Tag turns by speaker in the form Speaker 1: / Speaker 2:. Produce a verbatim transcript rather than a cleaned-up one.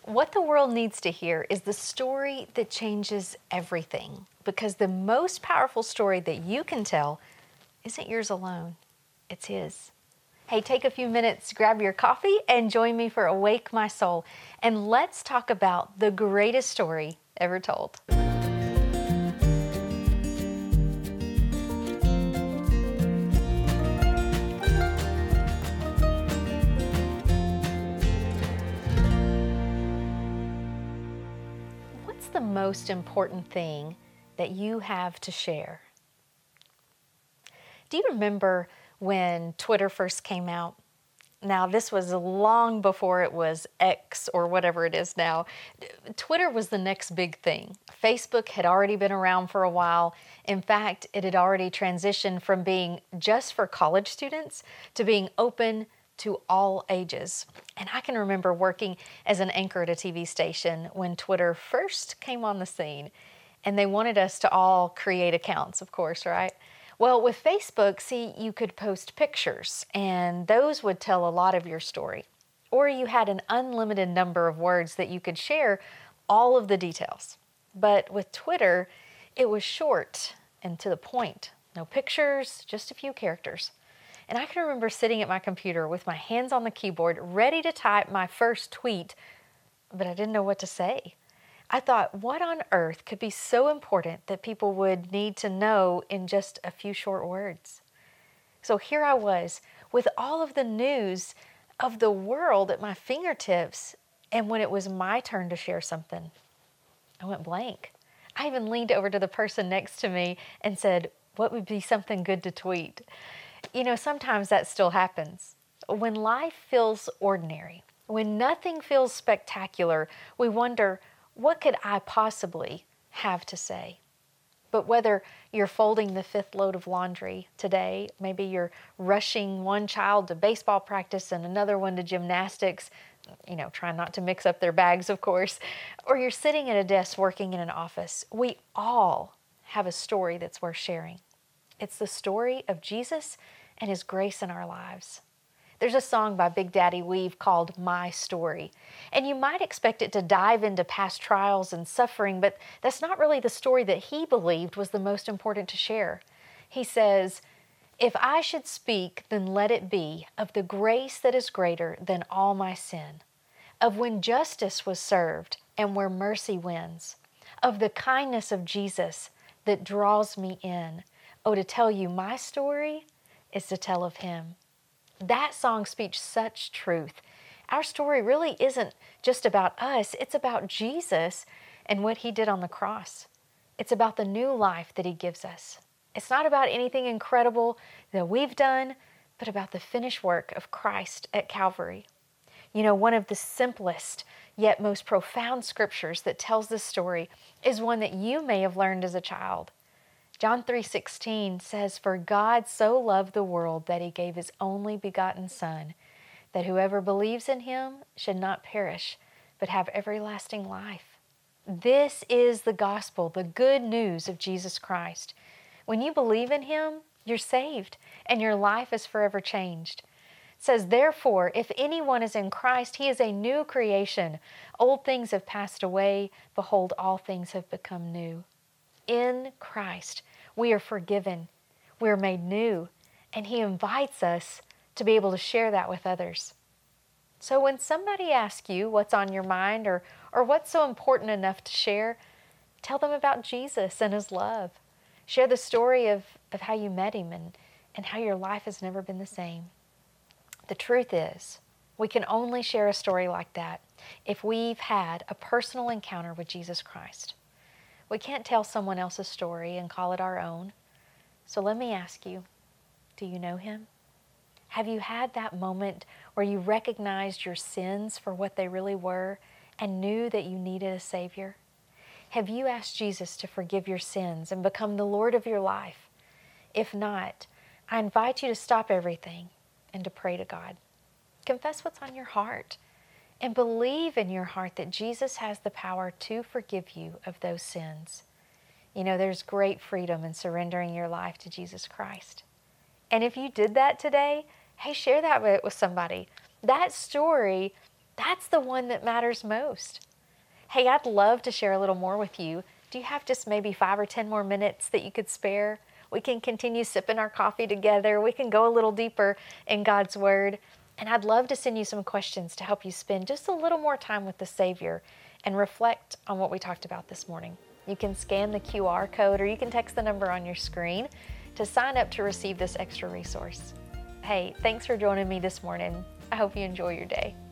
Speaker 1: What the world needs to hear is the story that changes everything, because the most powerful story that you can tell isn't yours alone, it's His. Hey, take a few minutes, grab your coffee, and join me for Awake My Soul, and let's talk about the greatest story ever told. What's the most important thing that you have to share? Do you remember when Twitter first came out? Now, this was long before it was X or whatever it is now. Twitter was the next big thing. Facebook had already been around for a while. In fact, it had already transitioned from being just for college students to being open to all ages. And I can remember working as an anchor at a T V station when Twitter first came on the scene, and they wanted us to all create accounts, of course, right? Well, with Facebook, see, you could post pictures, and those would tell a lot of your story. Or you had an unlimited number of words that you could share all of the details. But with Twitter, it was short and to the point. No pictures, just a few characters. And I can remember sitting at my computer with my hands on the keyboard, ready to type my first tweet, but I didn't know what to say. I thought, what on earth could be so important that people would need to know in just a few short words? So here I was with all of the news of the world at my fingertips, and when it was my turn to share something, I went blank. I even leaned over to the person next to me and said, what would be something good to tweet? You know, sometimes that still happens. When life feels ordinary, when nothing feels spectacular, we wonder, what could I possibly have to say? But whether you're folding the fifth load of laundry today, maybe you're rushing one child to baseball practice and another one to gymnastics, you know, trying not to mix up their bags, of course, or you're sitting at a desk working in an office, we all have a story that's worth sharing. It's the story of Jesus and His grace in our lives. There's a song by Big Daddy Weave called My Story, and you might expect it to dive into past trials and suffering, but that's not really the story that he believed was the most important to share. He says, if I should speak, then let it be of the grace that is greater than all my sin, of when justice was served and where mercy wins, of the kindness of Jesus that draws me in. Oh, to tell you my story is to tell of Him. That song speaks such truth. Our story really isn't just about us. It's about Jesus and what He did on the cross. It's about the new life that He gives us. It's not about anything incredible that we've done, but about the finished work of Christ at Calvary. You know, one of the simplest yet most profound scriptures that tells this story is one that you may have learned as a child. John three sixteen says, for God so loved the world that He gave His only begotten Son, that whoever believes in Him should not perish, but have everlasting life. This is the gospel, the good news of Jesus Christ. When you believe in Him, you're saved, and your life is forever changed. It says, therefore, if anyone is in Christ, he is a new creation. Old things have passed away. Behold, all things have become new. In Christ, we are forgiven, we are made new, and He invites us to be able to share that with others. So when somebody asks you what's on your mind or, or what's so important enough to share, tell them about Jesus and His love. Share the story of, of how you met Him and, and how your life has never been the same. The truth is, we can only share a story like that if we've had a personal encounter with Jesus Christ. We can't tell someone else's story and call it our own. So let me ask you, do you know Him? Have you had that moment where you recognized your sins for what they really were and knew that you needed a Savior? Have you asked Jesus to forgive your sins and become the Lord of your life? If not, I invite you to stop everything and to pray to God. Confess what's on your heart. And believe in your heart that Jesus has the power to forgive you of those sins. You know, there's great freedom in surrendering your life to Jesus Christ. And if you did that today, hey, share that with, with somebody. That story That's the one that matters most. Hey, I'd love to share a little more with you. Do you have just maybe five or ten more minutes that you could spare? We can continue sipping our coffee together. We can go a little deeper in God's Word. And I'd love to send you some questions to help you spend just a little more time with the Savior and reflect on what we talked about this morning. You can scan the Q R code or you can text the number on your screen to sign up to receive this extra resource. Hey, thanks for joining me this morning. I hope you enjoy your day.